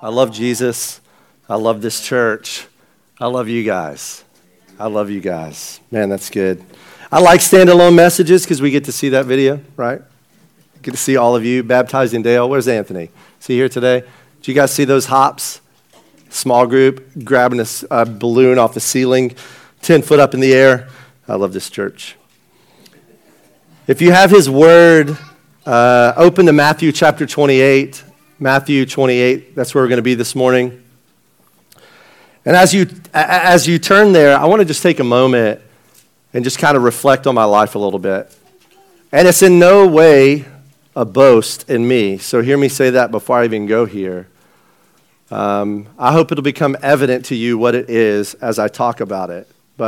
I love Jesus. I love this church. I love you guys. I love you guys. Man, that's good. I like standalone messages because we get to see that video, right? Get to see all of you baptizing Dale. Where's Anthony? Is he here today? Did you guys see those hops? Small group grabbing a balloon off the ceiling, 10 foot up in the air. I love this church. If you have his word, open to Matthew chapter 28. Matthew 28, that's where we're going to be this morning. And as you turn there, I want to just take a moment and just kind of reflect on my life a little bit. And it's in no way a boast in me, so hear me say that before I even go here. I hope it'll become evident to you what it is as I talk about it.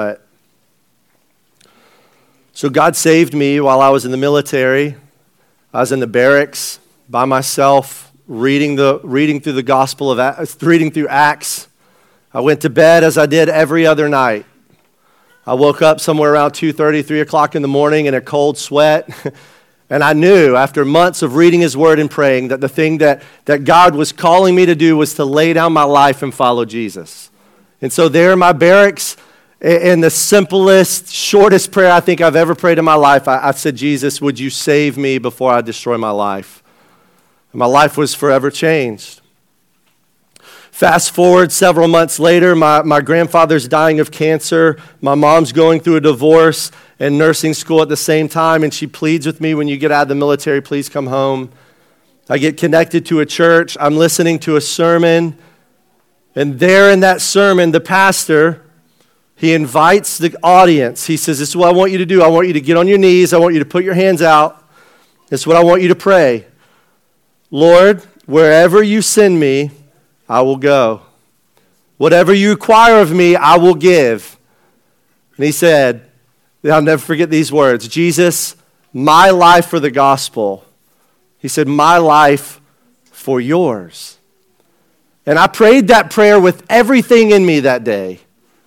So God saved me while I was in the military. I was in the barracks by myself, reading through the Gospel of reading through Acts. I went to bed as I did every other night. I woke up somewhere around 2:30, 3 o'clock in the morning in a cold sweat. And I knew after months of reading his word and praying that the thing that God was calling me to do was to lay down my life and follow Jesus. And so there in my barracks, in the simplest, shortest prayer I think I've ever prayed in my life, I said, Jesus, would you save me before I destroy my life? And my life was forever changed. Fast forward several months later, my grandfather's dying of cancer. My mom's going through a divorce and nursing school at the same time, and she pleads with me, when you get out of the military, please come home. I get connected to a church. I'm listening to a sermon, and there in that sermon, the pastor, he invites the audience. He says, this is what I want you to do. I want you to get on your knees. I want you to put your hands out. This is what I want you to pray. Lord, wherever you send me, I will go. Whatever you require of me, I will give. And he said, I'll never forget these words, Jesus, my life for the gospel. He said, my life for yours. And I prayed that prayer with everything in me that day.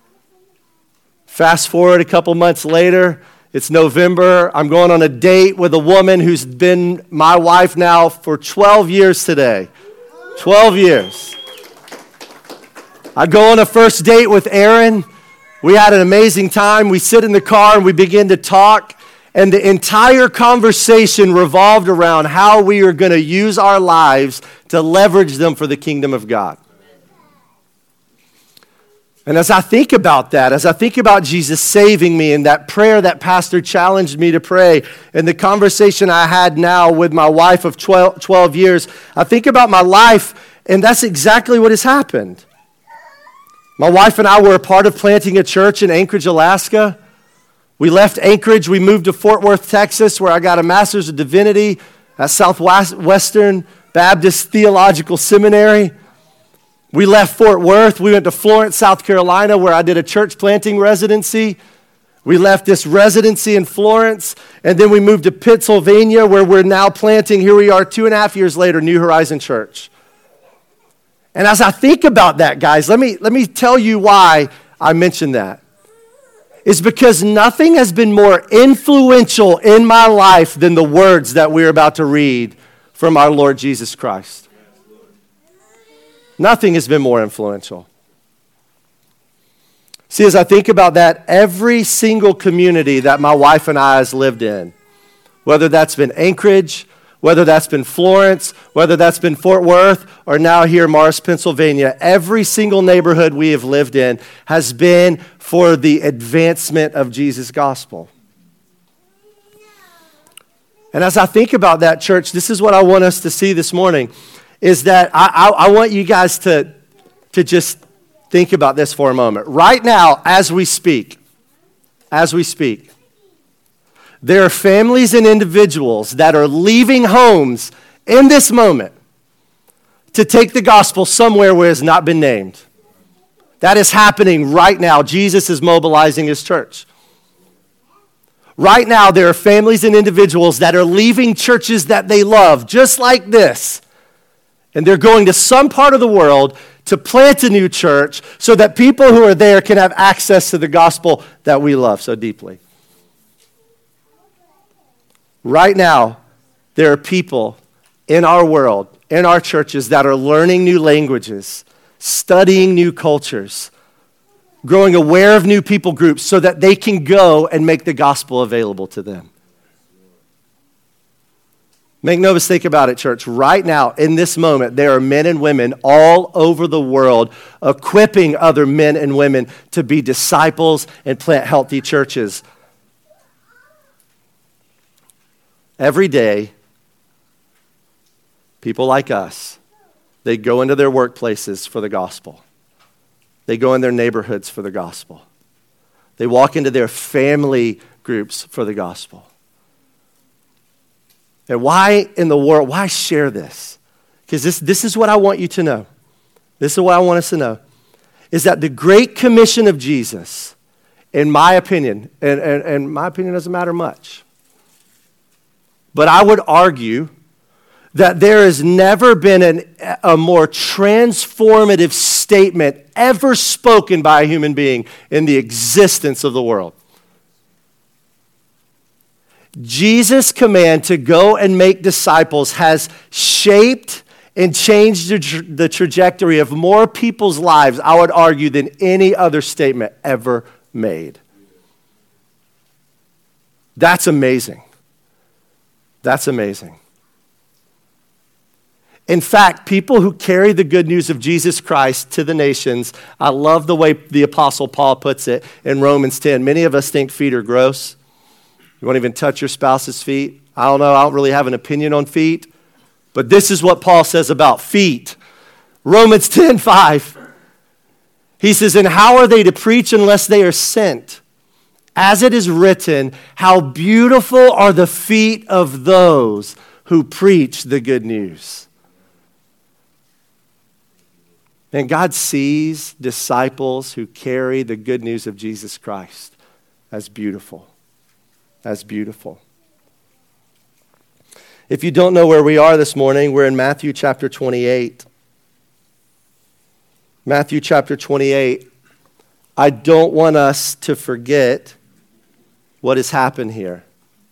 Fast forward a couple months later, it's November. I'm going on a date with a woman who's been my wife now for 12 years today. 12 years. I go on a first date with Erin. We had an amazing time. We sit in the car and we begin to talk. And the entire conversation revolved around how we are going to use our lives to leverage them for the kingdom of God. And as I think about that, as I think about Jesus saving me and that prayer that pastor challenged me to pray and the conversation I had now with my wife of 12 years, I think about my life, and that's exactly what has happened. My wife and I were a part of planting a church in Anchorage, Alaska. We left Anchorage, we moved to Fort Worth, Texas, where I got a Master's of Divinity at Southwestern Baptist Theological Seminary. We left Fort Worth, we went to Florence, South Carolina, where I did a church planting residency. We left this residency in Florence, and then we moved to Pennsylvania, where we're now planting, here we are 2.5 years later, New Horizon Church. And as I think about that, guys, let me tell you why I mentioned that. It's because nothing has been more influential in my life than the words that we're about to read from our Lord Jesus Christ. Nothing has been more influential. See, as I think about that, every single community that my wife and I has lived in, whether that's been Anchorage, whether that's been Florence, whether that's been Fort Worth, or now here in Morris, Pennsylvania, every single neighborhood we have lived in has been for the advancement of Jesus' gospel. And as I think about that, church, this is what I want us to see this morning, is that I want you guys to just think about this for a moment. Right now, as we speak, there are families and individuals that are leaving homes in this moment to take the gospel somewhere where it has not been named. That is happening right now. Jesus is mobilizing his church. Right now, there are families and individuals that are leaving churches that they love, just like this, and they're going to some part of the world to plant a new church so that people who are there can have access to the gospel that we love so deeply. Right now, there are people in our world, in our churches that are learning new languages, studying new cultures, growing aware of new people groups so that they can go and make the gospel available to them. Make no mistake about it, church. Right now, in this moment, there are men and women all over the world equipping other men and women to be disciples and plant healthy churches. Every day, people like us, they go into their workplaces for the gospel. They go in their neighborhoods for the gospel. They walk into their family groups for the gospel. And why in the world, why share this? Because this is what I want you to know. This is what I want us to know. Is that the Great Commission of Jesus, in my opinion, and my opinion doesn't matter much, but I would argue that there has never been a more transformative statement ever spoken by a human being in the existence of the world. Jesus' command to go and make disciples has shaped and changed the trajectory of more people's lives, I would argue, than any other statement ever made. That's amazing. That's amazing. In fact, people who carry the good news of Jesus Christ to the nations, I love the way the Apostle Paul puts it in Romans 10. Many of us think feet are gross. You won't even touch your spouse's feet. I don't know. I don't really have an opinion on feet. But this is what Paul says about feet. Romans 10:5. He says, and how are they to preach unless they are sent? As it is written, how beautiful are the feet of those who preach the good news. And God sees disciples who carry the good news of Jesus Christ as beautiful. As beautiful. If you don't know where we are this morning, we're in Matthew chapter 28. Matthew chapter 28. I don't want us to forget what has happened here.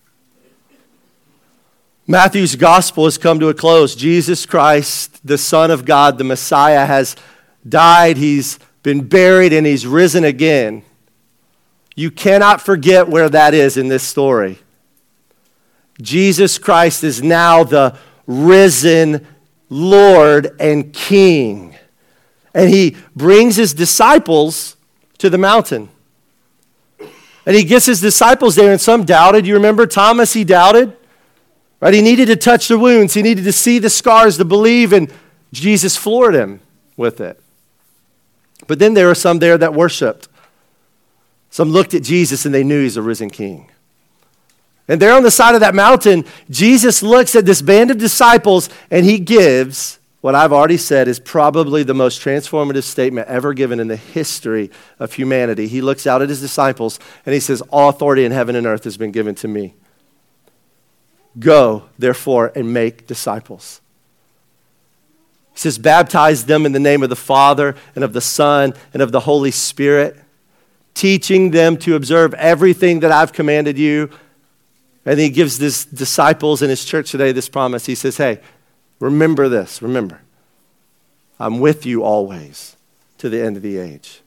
Matthew's gospel has come to a close. Jesus Christ, the Son of God, the Messiah, has died. He's been buried and he's risen again. You cannot forget where that is in this story. Jesus Christ is now the risen Lord and King. And he brings his disciples to the mountain. And he gets his disciples there, and some doubted. You remember Thomas, he doubted. Right? He needed to touch the wounds. He needed to see the scars to believe, and Jesus floored him with it. But then there were some there that worshiped. Some looked at Jesus and they knew he's a risen king. And there on the side of that mountain, Jesus looks at this band of disciples and he gives what I've already said is probably the most transformative statement ever given in the history of humanity. He looks out at his disciples and he says, all authority in heaven and earth has been given to me. Go, therefore, and make disciples. He says, baptize them in the name of the Father and of the Son and of the Holy Spirit, teaching them to observe everything that I've commanded you. And he gives his disciples in his church today this promise. He says, hey, remember this. Remember, I'm with you always to the end of the age.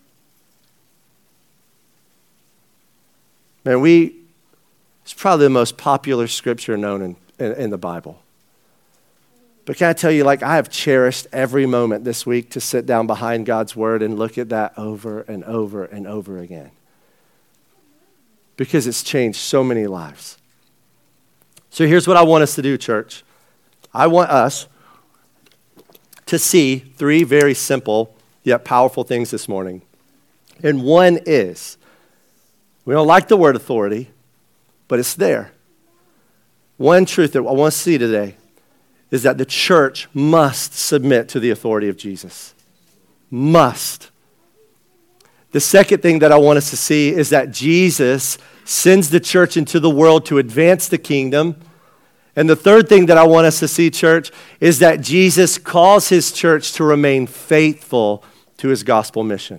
Man, it's probably the most popular scripture known in the Bible. But can I tell you, I have cherished every moment this week to sit down behind God's word and look at that over and over and over again. Because it's changed so many lives. So here's what I want us to do, church. I want us to see three very simple yet powerful things this morning. And one is, we don't like the word authority, but it's there. One truth that I want to see today is that the church must submit to the authority of Jesus. Must. The second thing that I want us to see is that Jesus sends the church into the world to advance the kingdom. And the third thing that I want us to see, church, is that Jesus calls his church to remain faithful to his gospel mission.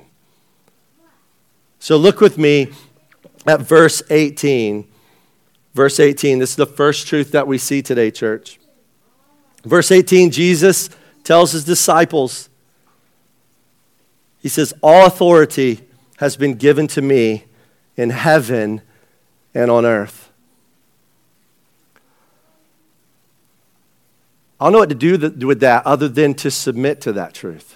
So look with me at verse 18. Verse 18, this is the first truth that we see today, church. Verse 18, Jesus tells his disciples, he says, all authority has been given to me in heaven and on earth. I don't know what to do with that other than to submit to that truth.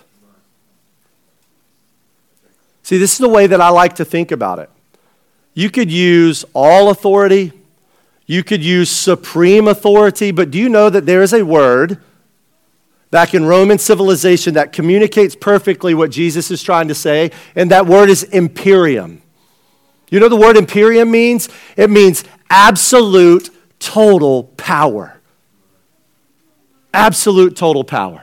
See, this is the way that I like to think about it. You could use all authority. You could use supreme authority. But do you know that there is a word back in Roman civilization that communicates perfectly what Jesus is trying to say? And that word is imperium. You know what the word imperium means? It means absolute, total power. Absolute, total power.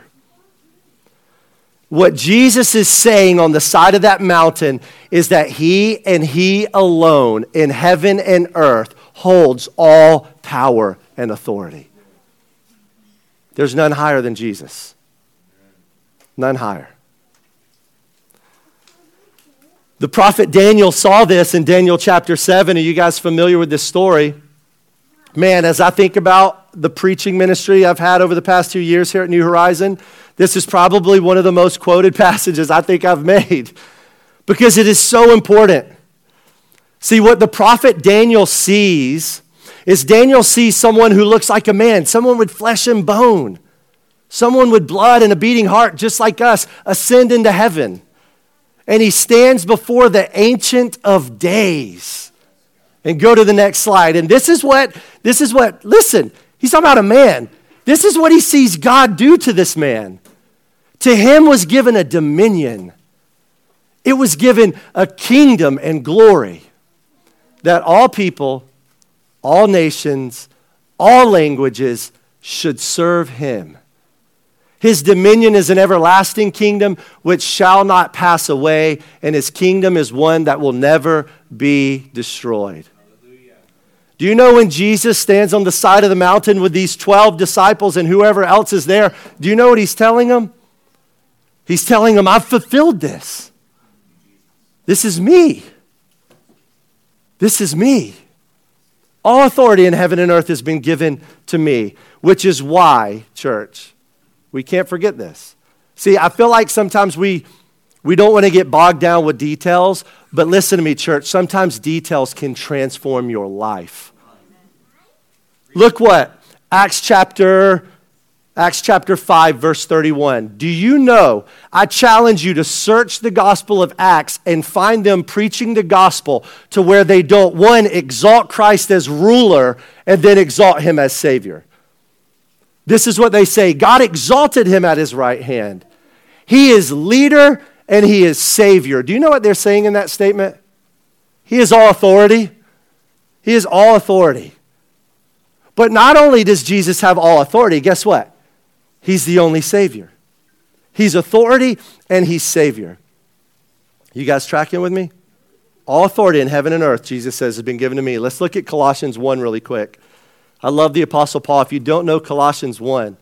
What Jesus is saying on the side of that mountain is that he and he alone in heaven and earth holds all power and authority. There's none higher than Jesus. None higher. The prophet Daniel saw this in Daniel chapter 7. Are you guys familiar with this story? Man, as I think about the preaching ministry I've had over the past 2 years here at New Horizon, this is probably one of the most quoted passages I think I've made because it is so important. See, what the prophet Daniel sees is Daniel sees someone who looks like a man, someone with flesh and bone, someone with blood and a beating heart just like us, ascend into heaven. And he stands before the Ancient of Days. And go to the next slide. And this is what, listen, he's talking about a man. This is what he sees God do to this man. To him was given a dominion. It was given a kingdom and glory that all people, all nations, all languages should serve him. His dominion is an everlasting kingdom which shall not pass away, and his kingdom is one that will never be destroyed. Do you know when Jesus stands on the side of the mountain with these 12 disciples and whoever else is there, do you know what he's telling them? He's telling them, I've fulfilled this. This is me. This is me. All authority in heaven and earth has been given to me, which is why, church, we can't forget this. See, I feel like sometimes we don't want to get bogged down with details, but listen to me, church. Sometimes details can transform your life. Look what? Acts chapter 5, verse 31. Do you know, I challenge you to search the gospel of Acts and find them preaching the gospel to where they don't, one, exalt Christ as ruler and then exalt him as Savior. This is what they say. God exalted him at his right hand. He is leader and he is Savior. Do you know what they're saying in that statement? He is all authority. He is all authority. But not only does Jesus have all authority, guess what? He's the only Savior. He's authority and he's Savior. You guys tracking with me? All authority in heaven and earth, Jesus says, has been given to me. Let's look at Colossians 1 really quick. I love the Apostle Paul. If you don't know Colossians 1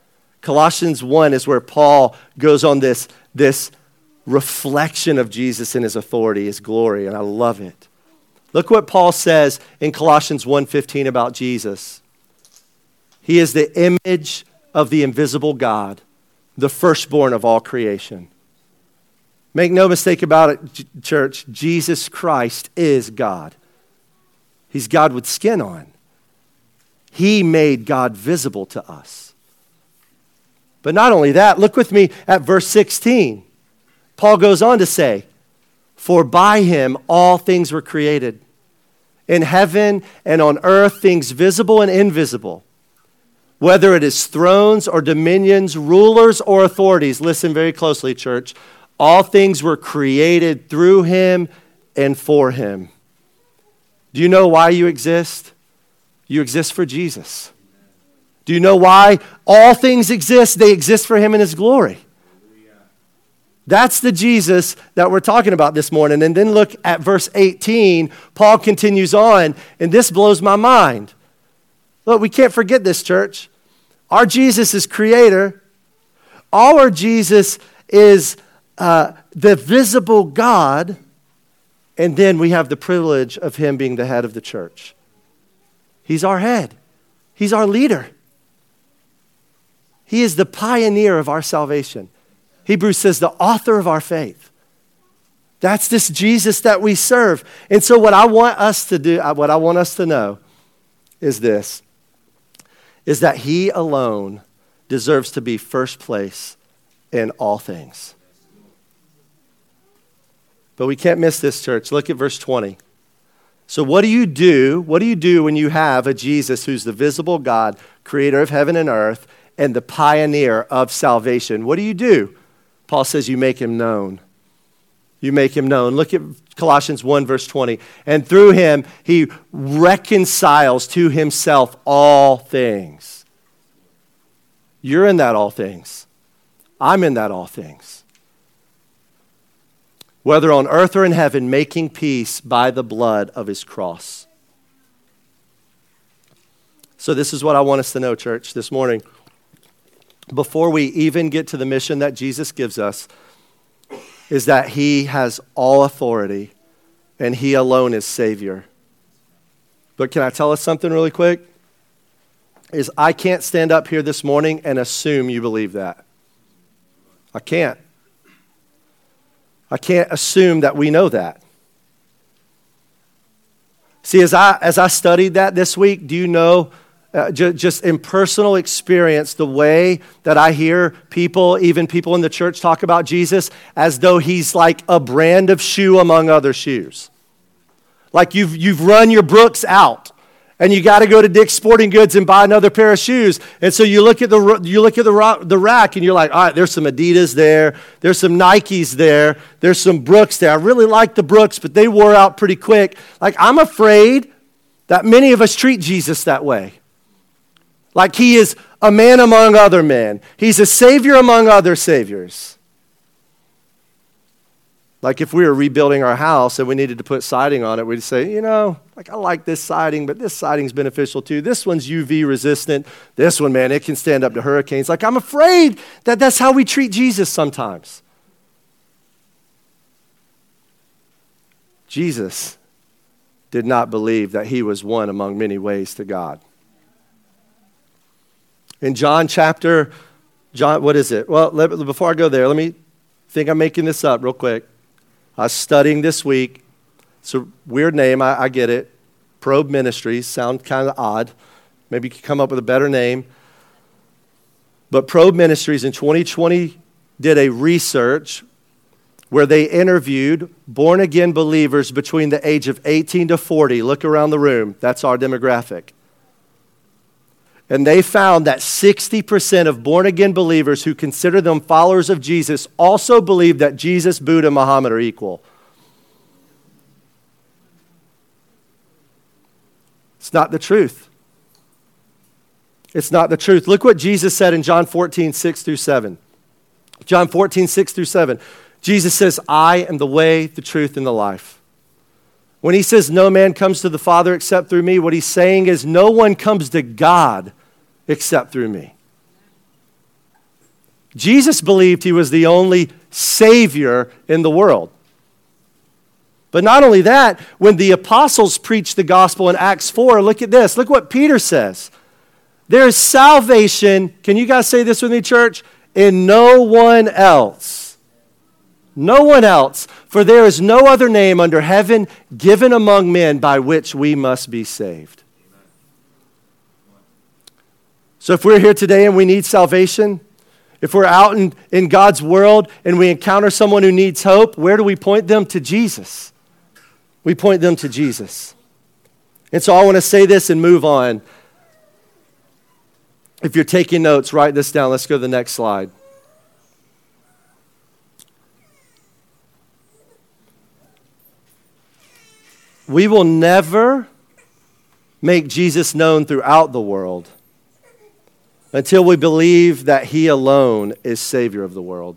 is where Paul goes on this reflection of Jesus and his authority, his glory, and I love it. Look what Paul says in Colossians 1:15 about Jesus. He is the image of the invisible God, the firstborn of all creation. Make no mistake about it, church, Jesus Christ is God. He's God with skin on. He made God visible to us. But not only that, look with me at verse 16. Paul goes on to say, for by him all things were created, in heaven and on earth, things visible and invisible. Whether it is thrones or dominions, rulers or authorities, listen very closely, church. All things were created through him and for him. Do you know why you exist? You exist for Jesus. Do you know why all things exist? They exist for him in his glory. That's the Jesus that we're talking about this morning. And then look at verse 18. Paul continues on, and this blows my mind. Look, we can't forget this, church. Our Jesus is creator. Our Jesus is the visible God. And then we have the privilege of him being the head of the church. He's our head. He's our leader. He is the pioneer of our salvation. Hebrews says the author of our faith. That's this Jesus that we serve. And so what I want us to do, what I want us to know is this, is that he alone deserves to be first place in all things. But we can't miss this, church. Look at verse 20. So what do you do? What do you do when you have a Jesus who's the visible God, creator of heaven and earth, and the pioneer of salvation? What do? Paul says you make him known. You make him known. Look at Colossians 1, verse 20. And through him, he reconciles to himself all things. You're in that all things. I'm in that all things. Whether on earth or in heaven, making peace by the blood of his cross. So this is what I want us to know, church, this morning. Before we even get to the mission that Jesus gives us, is that he has all authority and he alone is Savior. But can I tell us something really quick? Is I can't stand up here this morning and assume you believe that. I can't. I can't assume that we know that. See, as I studied that this week, do you know, just in personal experience, the way that I hear people, even people in the church, talk about Jesus as though he's like a brand of shoe among other shoes. Like you've run your Brooks out, and you got to go to Dick's Sporting Goods and buy another pair of shoes. And so you look at the rack, and you're like, all right, there's some Adidas there, there's some Nikes there, there's some Brooks there. I really like the Brooks, but they wore out pretty quick. Like, I'm afraid that many of us treat Jesus that way. Like he is a man among other men. He's a savior among other saviors. Like if we were rebuilding our house and we needed to put siding on it, we'd say, I like this siding, but this siding's beneficial too. This one's UV resistant. This one, man, it can stand up to hurricanes. Like, I'm afraid that that's how we treat Jesus sometimes. Jesus did not believe that he was one among many ways to God. In John, what is it? Well, before I go there, I'm making this up real quick. I was studying this week. It's a weird name, I get it. Probe Ministries, sound kind of odd. Maybe you could come up with a better name. But Probe Ministries in 2020 did a research where they interviewed born-again believers between the age of 18 to 40. Look around the room. That's our demographic. And they found that 60% of born-again believers who consider them followers of Jesus also believe that Jesus, Buddha, Muhammad are equal. It's not the truth. It's not the truth. Look what Jesus said in John 14, 6 through 7. John 14, 6 through 7. Jesus says, I am the way, the truth, and the life. When he says no man comes to the Father except through me, what he's saying is no one comes to God except through me. Jesus believed he was the only Savior in the world. But not only that, when the apostles preached the gospel in Acts 4, look at this. Look what Peter says. There is salvation, can you guys say this with me, church? In no one else. No one else. For there is no other name under heaven given among men by which we must be saved. So if we're here today and we need salvation, if we're out in God's world and we encounter someone who needs hope, where do we point them? To Jesus. We point them to Jesus. And so I want to say this and move on. If you're taking notes, write this down. Let's go to the next slide. We will never make Jesus known throughout the world until we believe that he alone is Savior of the world.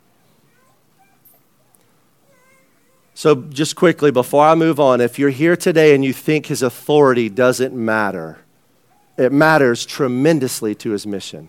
So just quickly, before I move on, if you're here today and you think his authority doesn't matter, it matters tremendously to his mission.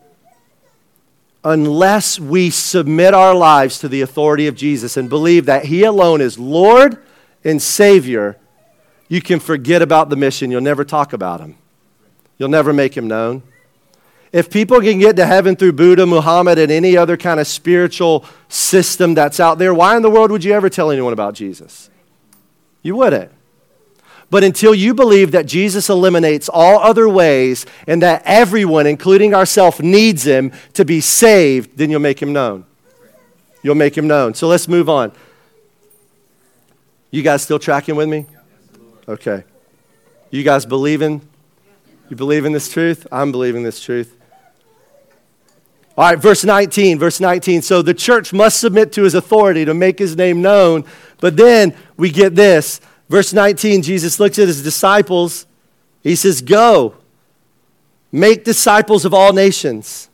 Unless we submit our lives to the authority of Jesus and believe that he alone is Lord and Savior, you can forget about the mission. You'll never talk about him. You'll never make him known. if people can get to heaven through Buddha, Muhammad, and any other kind of spiritual system that's out there, why in the world would you ever tell anyone about Jesus? You wouldn't. But until you believe that Jesus eliminates all other ways and that everyone, including ourselves, needs him to be saved, then you'll make him known. You'll make him known. So let's move on. You guys still tracking with me? Okay. You guys believing? You believe in this truth? I'm believing this truth. All right, verse 19. So the church must submit to his authority to make his name known. But then we get this. Verse 19, Jesus looks at his disciples. He says, go, make disciples of all nations.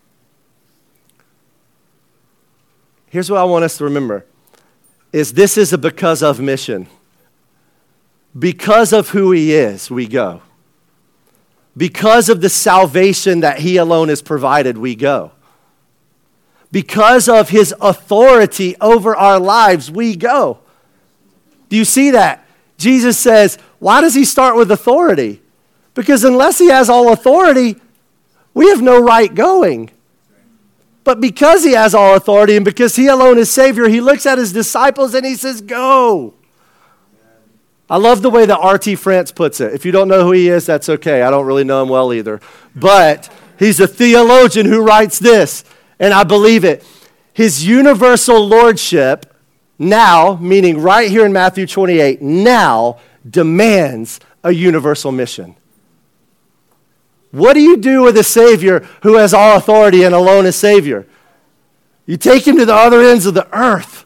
Here's what I want us to remember, is this is a because of mission. Because of who he is, we go. Because of the salvation that he alone has provided, we go. Because of his authority over our lives, we go. Do you see that? Jesus says, why does he start with authority? Because unless he has all authority, we have no right going. But because he has all authority and because he alone is Savior, he looks at his disciples and he says, go. I love the way that R.T. France puts it. If you don't know who he is, that's okay. I don't really know him well either. But he's a theologian who writes this, and I believe it. His universal lordship now, meaning right here in Matthew 28, now demands a universal mission. What do you do with a Savior who has all authority and alone is Savior? You take him to the other ends of the earth.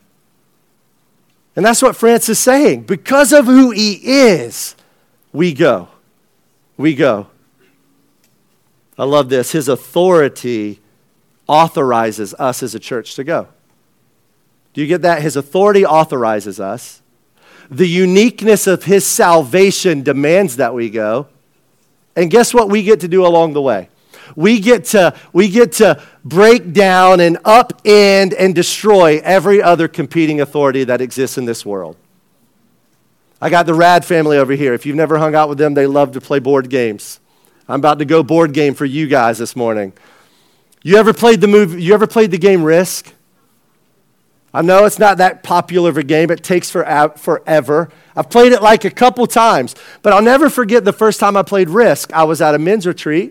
And that's what France is saying. Because of who he is, we go. We go. I love this. His authority authorizes us as a church to go. Do you get that? His authority authorizes us. The uniqueness of his salvation demands that we go. And guess what we get to do along the way? We get to break down and upend and destroy every other competing authority that exists in this world. I got the Rad family over here. If you've never hung out with them, they love to play board games. I'm about to go board game for you guys this morning. You ever played the game Risk? I know it's not that popular of a game. It takes forever. I've played it like a couple times, but I'll never forget the first time I played Risk. I was at a men's retreat.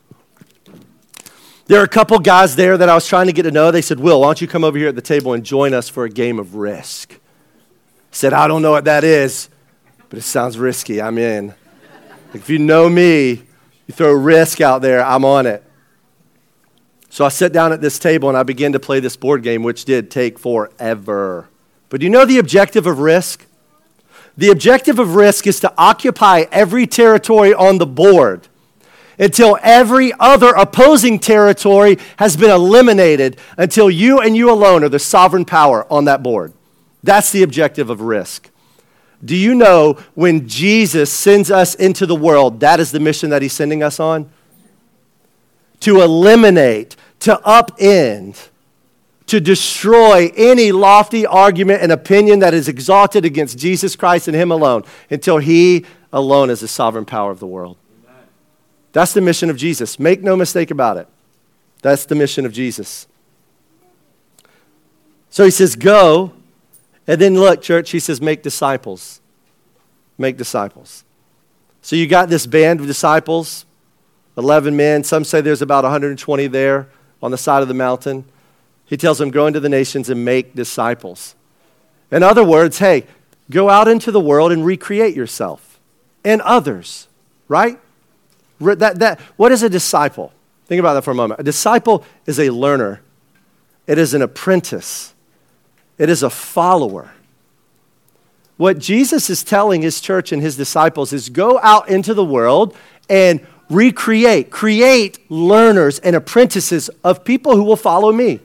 There were a couple guys there that I was trying to get to know. They said, Will, why don't you come over here at the table and join us for a game of Risk? I said, I don't know what that is, but it sounds risky. I'm in. If you know me, you throw Risk out there, I'm on it. So I sit down at this table and I begin to play this board game, which did take forever. But do you know the objective of Risk? The objective of Risk is to occupy every territory on the board until every other opposing territory has been eliminated, until you and you alone are the sovereign power on that board. That's the objective of Risk. Do you know when Jesus sends us into the world, that is the mission that he's sending us on? To eliminate, to upend, to destroy any lofty argument and opinion that is exalted against Jesus Christ and him alone, until he alone is the sovereign power of the world. Amen. That's the mission of Jesus. Make no mistake about it. That's the mission of Jesus. So he says, go, and then look, church, he says, make disciples. Make disciples. So you got this band of disciples, 11 men. Some say there's about 120 there on the side of the mountain. He tells them, go into the nations and make disciples. In other words, hey, go out into the world and recreate yourself and others, right? What is a disciple? Think about that for a moment. A disciple is a learner. It is an apprentice. It is a follower. What Jesus is telling his church and his disciples is go out into the world and create learners and apprentices of people who will follow me.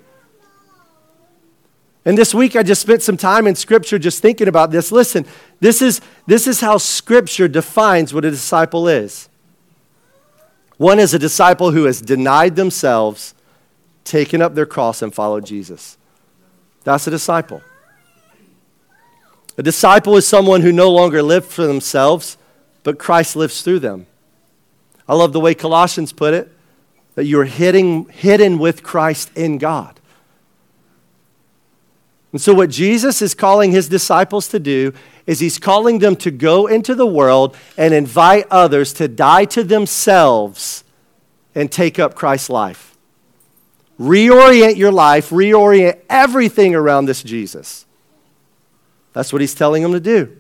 And this week I just spent some time in Scripture just thinking about this. Listen, this is how Scripture defines what a disciple is. One is a disciple who has denied themselves, taken up their cross, and followed Jesus. That's a disciple. A disciple is someone who no longer lives for themselves, but Christ lives through them. I love the way Colossians put it. that you're hidden with Christ in God. And so what Jesus is calling his disciples to do is he's calling them to go into the world and invite others to die to themselves and take up Christ's life. Reorient your life, reorient everything around this Jesus. That's what he's telling them to do.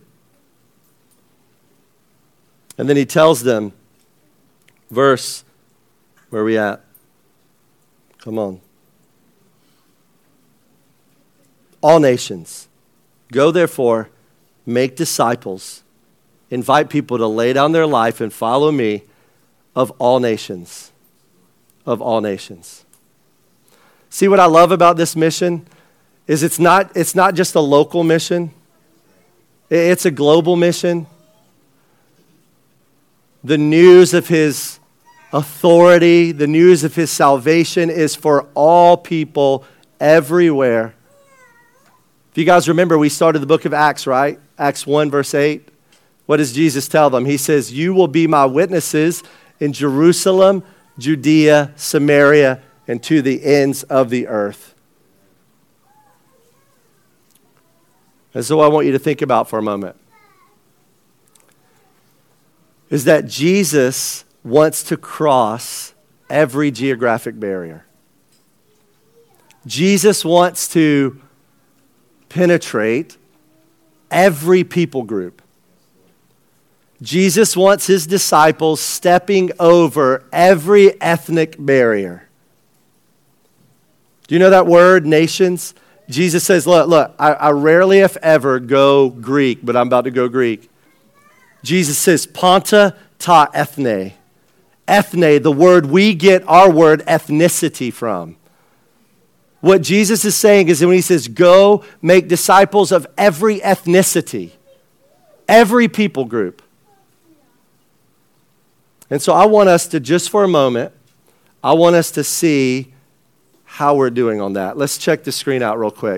And then he tells them, verse, where are we at? Come on. All nations, go therefore, make disciples, invite people to lay down their life and follow me of all nations. Of all nations. See what I love about this mission is it's not just a local mission. It's a global mission. The news of his authority, the news of his salvation is for all people everywhere. If you guys remember, we started the book of Acts, right? Acts 1, verse 8. What does Jesus tell them? He says, you will be my witnesses in Jerusalem, Judea, Samaria, and to the ends of the earth. And so I want you to think about for a moment is that Jesus wants to cross every geographic barrier. Jesus wants to penetrate every people group. Jesus wants his disciples stepping over every ethnic barrier. Do you know that word, nations? Jesus says, look, I rarely, if ever, go Greek, but I'm about to go Greek. Jesus says, Panta ta ethne. Ethne, the word we get our word ethnicity from. What Jesus is saying is that when he says, go make disciples of every ethnicity, every people group. And so I want us to, just for a moment, I want us to see how we're doing on that. Let's check the screen out real quick.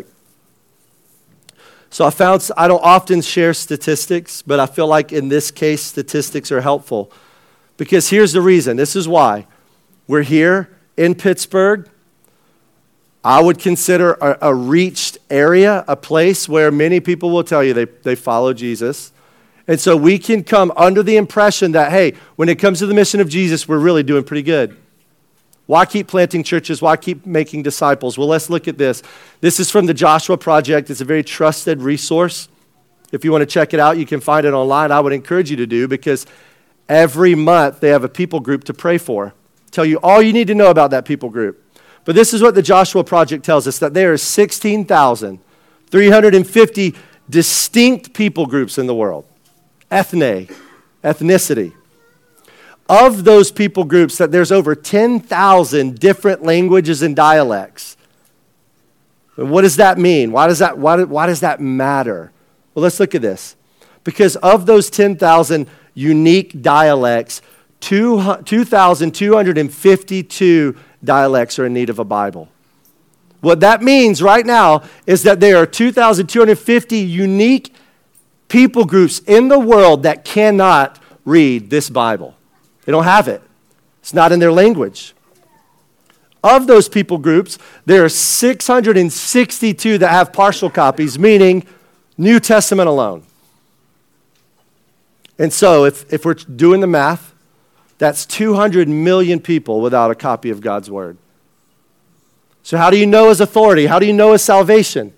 So I don't often share statistics, but I feel like in this case, statistics are helpful. Because here's the reason. This is why. We're here in Pittsburgh. I would consider a reached area, a place where many people will tell you they follow Jesus. And so we can come under the impression that, hey, when it comes to the mission of Jesus, we're really doing pretty good. Why keep planting churches? Why keep making disciples? Well, let's look at this. This is from the Joshua Project. It's a very trusted resource. If you want to check it out, you can find it online. I would encourage you to do, because every month they have a people group to pray for. Tell you all you need to know about that people group. But this is what the Joshua Project tells us, that there are 16,350 distinct people groups in the world. Ethnicity. Of those people groups, that there's over 10,000 different languages and dialects. And what does that mean? Why does that matter? Well, let's look at this. Because of those 10,000 unique dialects, 2,252 dialects are in need of a Bible. What that means right now is that there are 2,250 unique people groups in the world that cannot read this Bible. They don't have it. It's not in their language. Of those people groups, there are 662 that have partial copies, meaning New Testament alone. And so if we're doing the math, that's 200 million people without a copy of God's Word. So how do you know His authority? How do you know His salvation?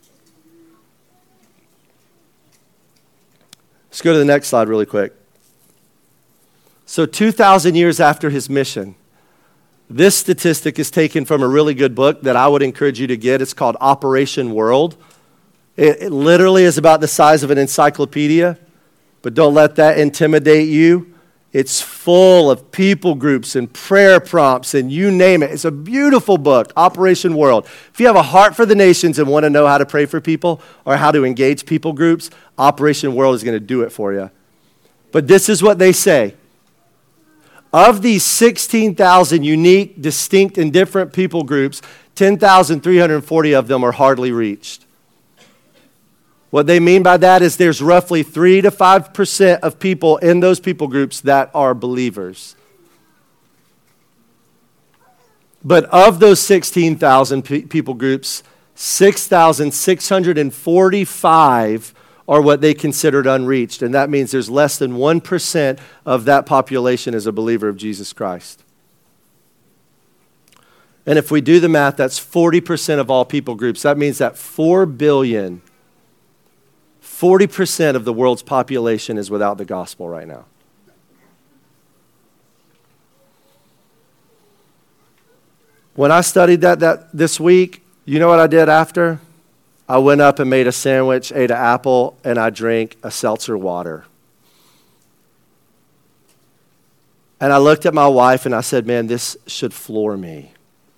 Let's go to the next slide really quick. So 2,000 years after His mission, this statistic is taken from a really good book that I would encourage you to get. It's called Operation World. It literally is about the size of an encyclopedia, but don't let that intimidate you. It's full of people groups and prayer prompts and you name it. It's a beautiful book, Operation World. If you have a heart for the nations and want to know how to pray for people or how to engage people groups, Operation World is going to do it for you. But this is what they say. Of these 16,000 unique, distinct, and different people groups, 10,340 of them are hardly reached. What they mean by that is there's roughly 3 to 5% of people in those people groups that are believers. But of those 16,000 people groups, 6,645 are what they considered unreached. And that means there's less than 1% of that population is a believer of Jesus Christ. And if we do the math, that's 40% of all people groups. That means that 4 billion, 40% of the world's population is without the gospel right now. When I studied that this week, you know what I did after? I went up and made a sandwich, ate an apple, and I drank a seltzer water. And I looked at my wife and I said, man, this should floor me.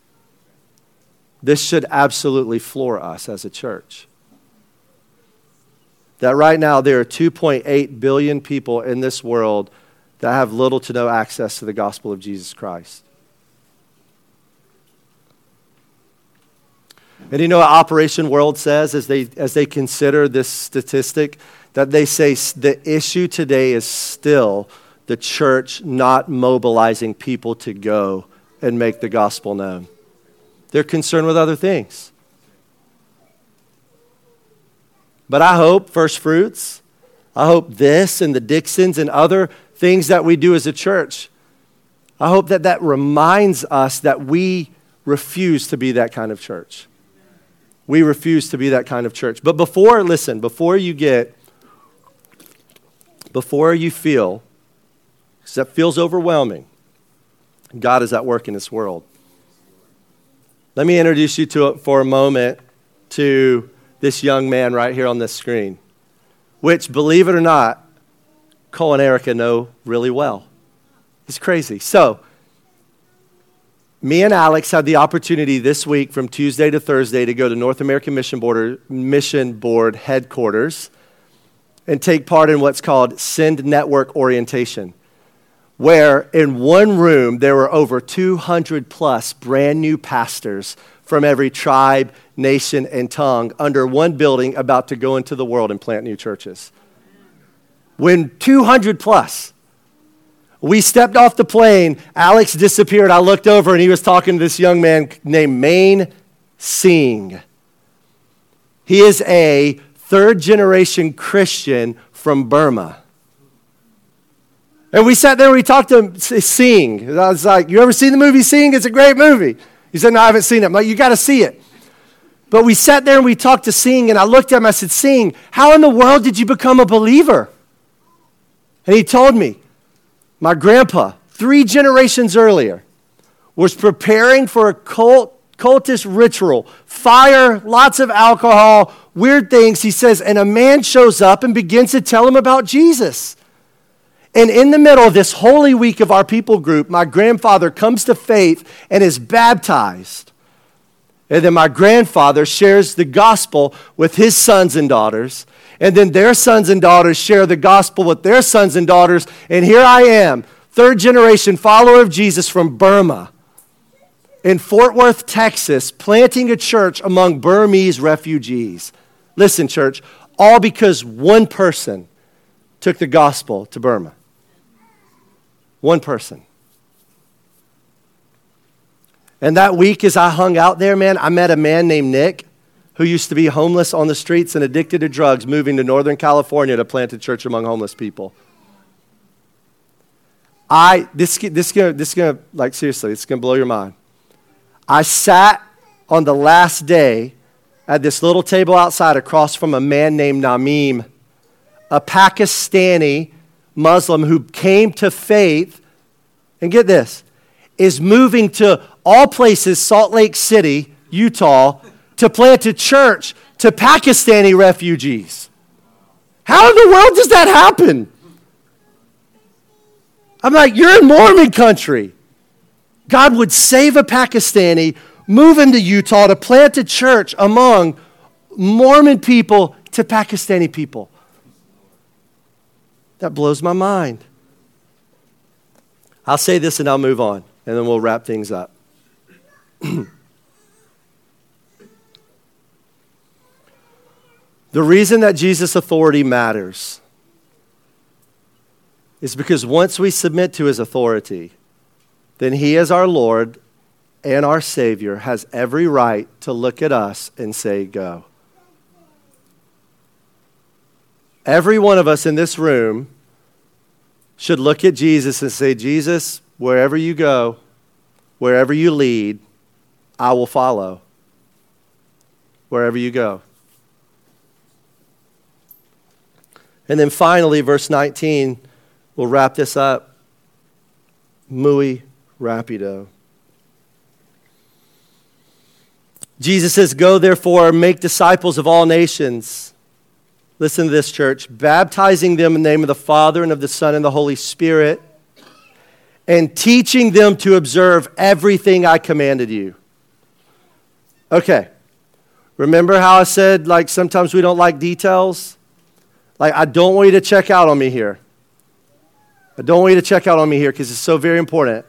This should absolutely floor us as a church. That right now there are 2.8 billion people in this world that have little to no access to the gospel of Jesus Christ. And you know what Operation World says as they consider this statistic? That they say the issue today is still the church not mobilizing people to go and make the gospel known. They're concerned with other things. But I hope First Fruits, I hope this and the Dixons and other things that we do as a church, I hope that reminds us that we refuse to be that kind of church. We refuse to be that kind of church. But before you feel, because that feels overwhelming, God is at work in this world. Let me introduce you for a moment to this young man right here on this screen, which, believe it or not, Cole and Erica know really well. It's crazy. So, me and Alex had the opportunity this week from Tuesday to Thursday to go to North American Mission Board headquarters and take part in what's called Send Network Orientation, where in one room there were over 200 plus brand new pastors from every tribe, nation, and tongue under one building about to go into the world and plant new churches. When 200 plus. We stepped off the plane, Alex disappeared, I looked over and he was talking to this young man named Main Singh. He is a third-generation Christian from Burma. And we sat there and we talked to him, Singh. I was like, you ever seen the movie Singh? It's a great movie. He said, no, I haven't seen it. I'm like, you got to see it. But we sat there and we talked to Singh and I looked at him, I said, Singh, how in the world did you become a believer? And he told me, my grandpa, 3 generations earlier, was preparing for a cultist ritual, fire, lots of alcohol, weird things. He says, and a man shows up and begins to tell him about Jesus. And in the middle of this holy week of our people group, my grandfather comes to faith and is baptized. And then my grandfather shares the gospel with his sons and daughters. And then their sons and daughters share the gospel with their sons and daughters. And here I am, third-generation follower of Jesus from Burma, in Fort Worth, Texas, planting a church among Burmese refugees. Listen, church, all because one person took the gospel to Burma. One person. And that week as I hung out there, man, I met a man named Nick who used to be homeless on the streets and addicted to drugs, moving to Northern California to plant a church among homeless people. Seriously, it's gonna blow your mind. I sat on the last day at this little table outside across from a man named Naeem, a Pakistani Muslim who came to faith, and get this, is moving to all places, Salt Lake City, Utah, to plant a church to Pakistani refugees. How in the world does that happen? I'm like, you're in Mormon country. God would save a Pakistani, move into Utah to plant a church among Mormon people to Pakistani people. That blows my mind. I'll say this and I'll move on, and then we'll wrap things up. The reason that Jesus' authority matters is because once we submit to his authority, then he as our Lord and our Savior has every right to look at us and say, go. Every one of us in this room should look at Jesus and say, Jesus, wherever you go, wherever you lead, I will follow. Wherever you go. And then finally, verse 19, we'll wrap this up. Muy rapido. Jesus says, go therefore, make disciples of all nations. Listen to this, church. Baptizing them in the name of the Father and of the Son and the Holy Spirit, and teaching them to observe everything I commanded you. Okay. Remember how I said, like, sometimes we don't like details? Like, I don't want you to check out on me here. I don't want you to check out on me here because it's so very important.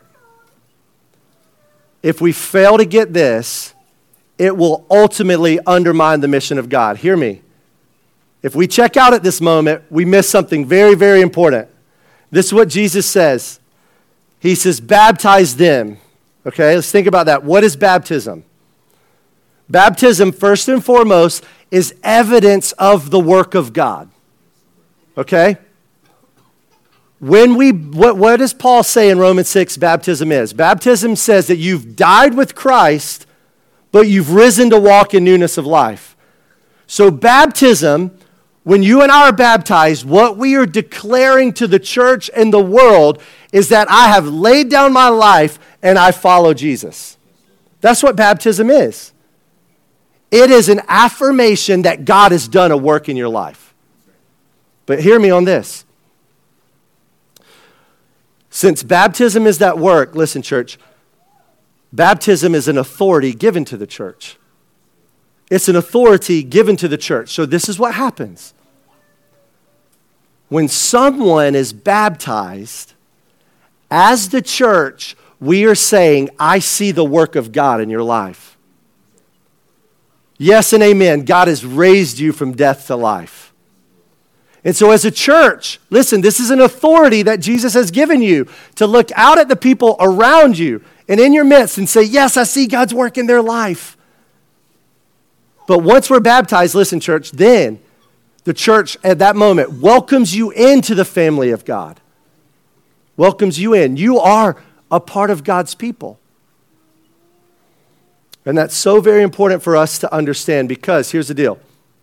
If we fail to get this, it will ultimately undermine the mission of God. Hear me. If we check out at this moment, we miss something very, very important. This is what Jesus says. He says, baptize them. Okay, let's think about that. What is baptism? Baptism, first and foremost, is evidence of the work of God. Okay? What does Paul say in Romans 6 baptism is? Baptism says that you've died with Christ, but you've risen to walk in newness of life. So baptism, when you and I are baptized, what we are declaring to the church and the world is that I have laid down my life and I follow Jesus. That's what baptism is. It is an affirmation that God has done a work in your life. But hear me on this. Since baptism is that work, listen, church, baptism is an authority given to the church. It's an authority given to the church. So this is what happens. When someone is baptized, as the church, we are saying, I see the work of God in your life. Yes and amen. God has raised you from death to life. And so as a church, listen, this is an authority that Jesus has given you to look out at the people around you and in your midst and say, yes, I see God's work in their life. But once we're baptized, listen, church, then the church at that moment welcomes you into the family of God. Welcomes you in. You are a part of God's people. And that's so very important for us to understand because here's the deal.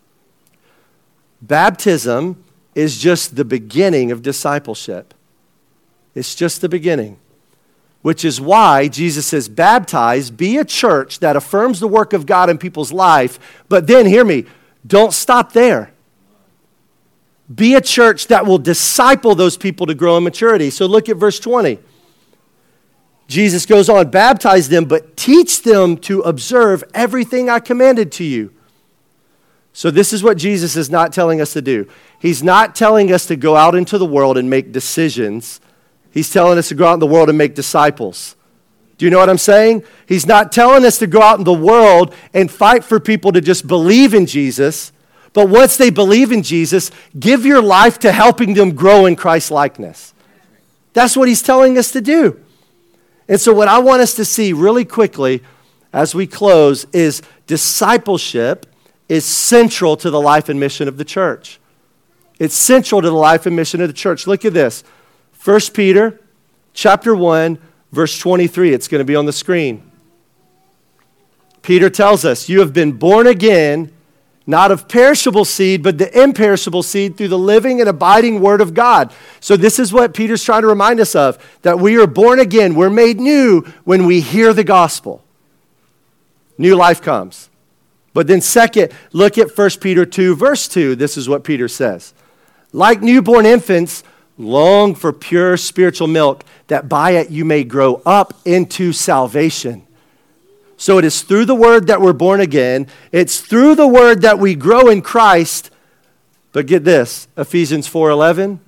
Baptism is just the beginning of discipleship. It's just the beginning. Which is why Jesus says, baptize, be a church that affirms the work of God in people's life. But then, hear me, don't stop there. Be a church that will disciple those people to grow in maturity. So look at verse 20. Jesus goes on, baptize them, but teach them to observe everything I commanded to you. So this is what Jesus is not telling us to do. He's not telling us to go out into the world and make decisions. He's telling us to go out in the world and make disciples. Do you know what I'm saying? He's not telling us to go out in the world and fight for people to just believe in Jesus. But once they believe in Jesus, give your life to helping them grow in Christ's likeness. That's what he's telling us to do. And so what I want us to see really quickly as we close is discipleship is central to the life and mission of the church. It's central to the life and mission of the church. Look at this. 1 Peter chapter 1, verse 23. It's going to be on the screen. Peter tells us, you have been born again, not of perishable seed, but the imperishable seed through the living and abiding word of God. So this is what Peter's trying to remind us of, that we are born again. We're made new when we hear the gospel. New life comes. But then second, look at 1 Peter 2, verse 2. This is what Peter says. Like newborn infants, long for pure spiritual milk, that by it you may grow up into salvation. So it is through the word that we're born again. It's through the word that we grow in Christ. But get this, Ephesians 4:11.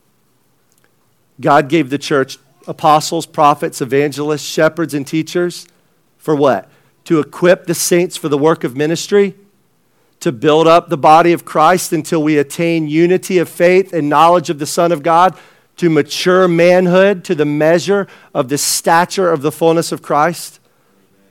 God gave the church apostles, prophets, evangelists, shepherds, and teachers. For what? To equip the saints for the work of ministry, to build up the body of Christ until we attain unity of faith and knowledge of the Son of God, to mature manhood to the measure of the stature of the fullness of Christ.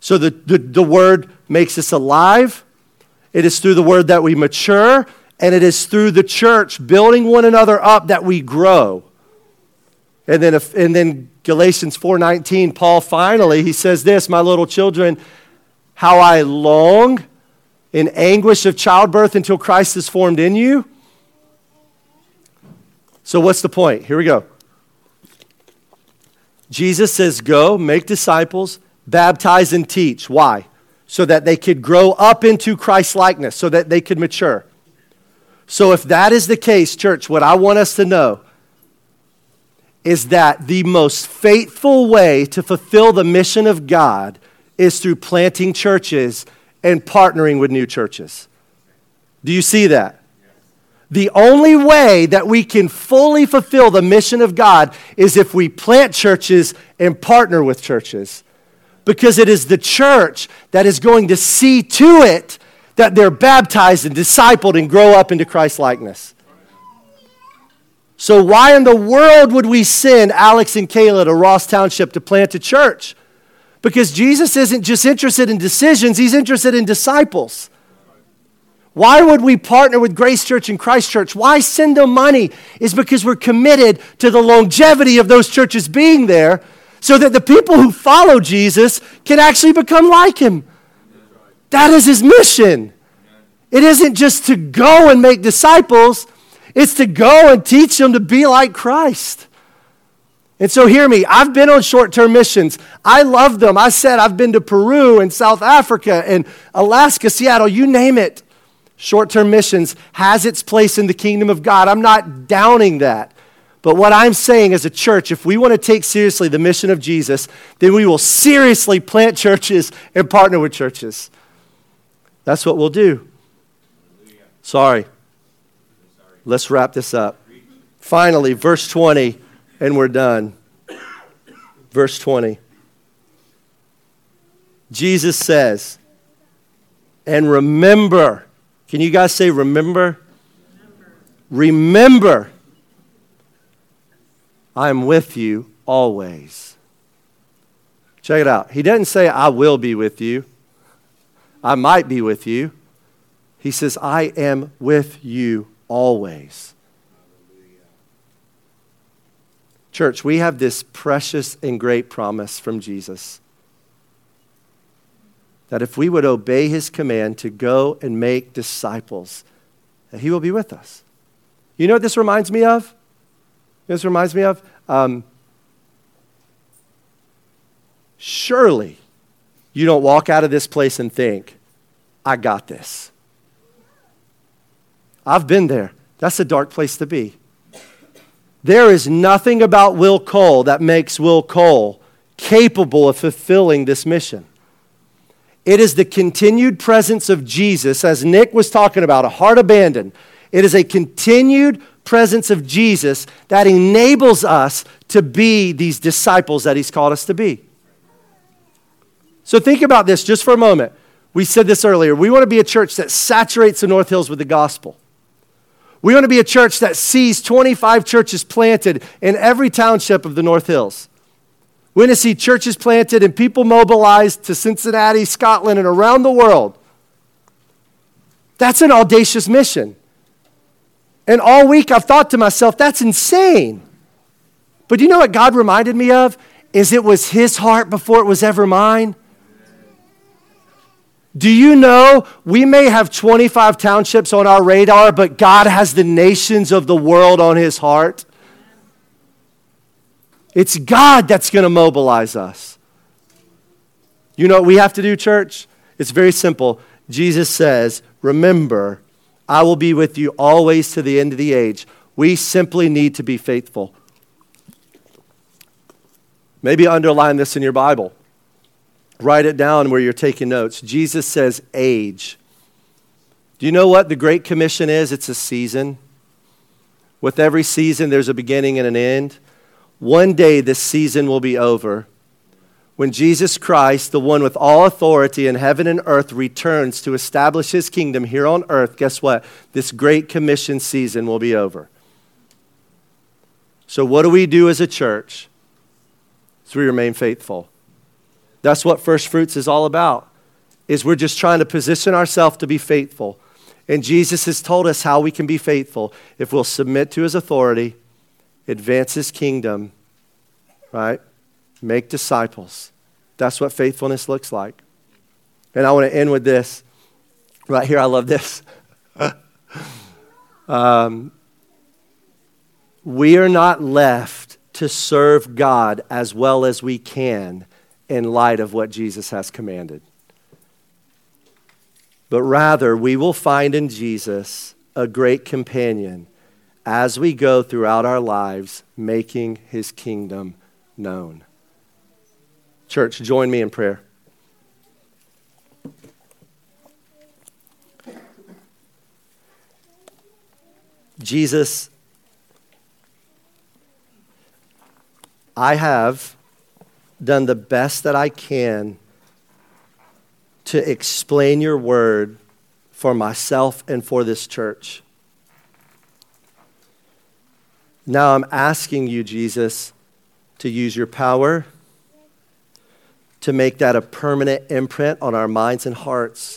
So the word makes us alive. It is through the word that we mature, and it is through the church building one another up that we grow. And then Galatians 4:19, Paul finally, he says this, my little children, how I long in anguish of childbirth until Christ is formed in you. So what's the point? Here we go. Jesus says, go, make disciples, baptize and teach. Why? So that they could grow up into Christ's likeness, so that they could mature. So if that is the case, church, what I want us to know is that the most faithful way to fulfill the mission of God is through planting churches and partnering with new churches. Do you see that? The only way that we can fully fulfill the mission of God is if we plant churches and partner with churches. Because it is the church that is going to see to it that they're baptized and discipled and grow up into Christ's likeness. So why in the world would we send Alex and Kayla to Ross Township to plant a church? Because Jesus isn't just interested in decisions, he's interested in disciples. Why would we partner with Grace Church and Christ Church? Why send them money? Is because we're committed to the longevity of those churches being there so that the people who follow Jesus can actually become like him. That is his mission. It isn't just to go and make disciples. It's to go and teach them to be like Christ. And so hear me, I've been on short-term missions. I love them. I said I've been to Peru and South Africa and Alaska, Seattle, you name it. Short-term missions has its place in the kingdom of God. I'm not downing that. But what I'm saying as a church, if we want to take seriously the mission of Jesus, then we will seriously plant churches and partner with churches. That's what we'll do. Sorry. Let's wrap this up. Finally, verse 20, and we're done. Verse 20. Jesus says, and remember. Can you guys say remember? Remember. I'm with you always. Check it out. He doesn't say I will be with you. I might be with you. He says I am with you always. Church, we have this precious and great promise from Jesus that if we would obey his command to go and make disciples, that he will be with us. You know what this reminds me of? This reminds me of? Surely you don't walk out of this place and think, I got this. I've been there. That's a dark place to be. There is nothing about Will Cole that makes Will Cole capable of fulfilling this mission. It is the continued presence of Jesus, as Nick was talking about, a heart abandoned. It is a continued presence of Jesus that enables us to be these disciples that he's called us to be. So think about this just for a moment. We said this earlier. We want to be a church that saturates the North Hills with the gospel. We want to be a church that sees 25 churches planted in every township of the North Hills. We want to see churches planted and people mobilized to Cincinnati, Scotland, and around the world. That's an audacious mission. And all week I've thought to myself, that's insane. But you know what God reminded me of? Is it was his heart before it was ever mine. Do you know we may have 25 townships on our radar, but God has the nations of the world on his heart? It's God that's going to mobilize us. You know what we have to do, church? It's very simple. Jesus says, remember, I will be with you always to the end of the age. We simply need to be faithful. Maybe underline this in your Bible. Write it down where you're taking notes. Jesus says age. Do you know what the Great Commission is? It's a season. With every season, there's a beginning and an end. One day, this season will be over. When Jesus Christ, the one with all authority in heaven and earth, returns to establish his kingdom here on earth, guess what? This Great Commission season will be over. So what do we do as a church? So we remain faithful. That's what first fruits is all about, is we're just trying to position ourselves to be faithful. And Jesus has told us how we can be faithful if we'll submit to his authority, advance his kingdom, right? Make disciples. That's what faithfulness looks like. And I want to end with this. Right here, I love this. We are not left to serve God as well as we can in light of what Jesus has commanded. But rather, we will find in Jesus a great companion as we go throughout our lives making his kingdom known. Church, join me in prayer. Jesus, I have done the best that I can to explain your word for myself and for this church. Now I'm asking you, Jesus, to use your power to make that a permanent imprint on our minds and hearts.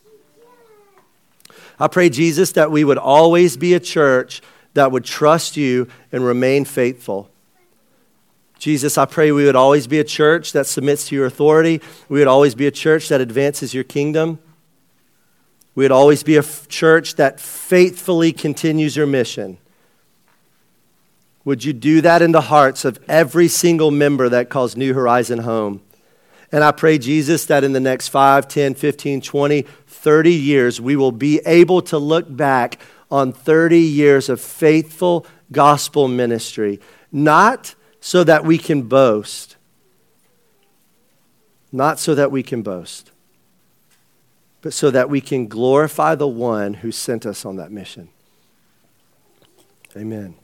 I pray, Jesus, that we would always be a church that would trust you and remain faithful. Jesus, I pray we would always be a church that submits to your authority. We would always be a church that advances your kingdom. We would always be a church that faithfully continues your mission. Would you do that in the hearts of every single member that calls New Horizon home? And I pray, Jesus, that in the next 5, 10, 15, 20, 30 years, we will be able to look back on 30 years of faithful gospel ministry, not so that we can boast, but so that we can glorify the one who sent us on that mission. Amen.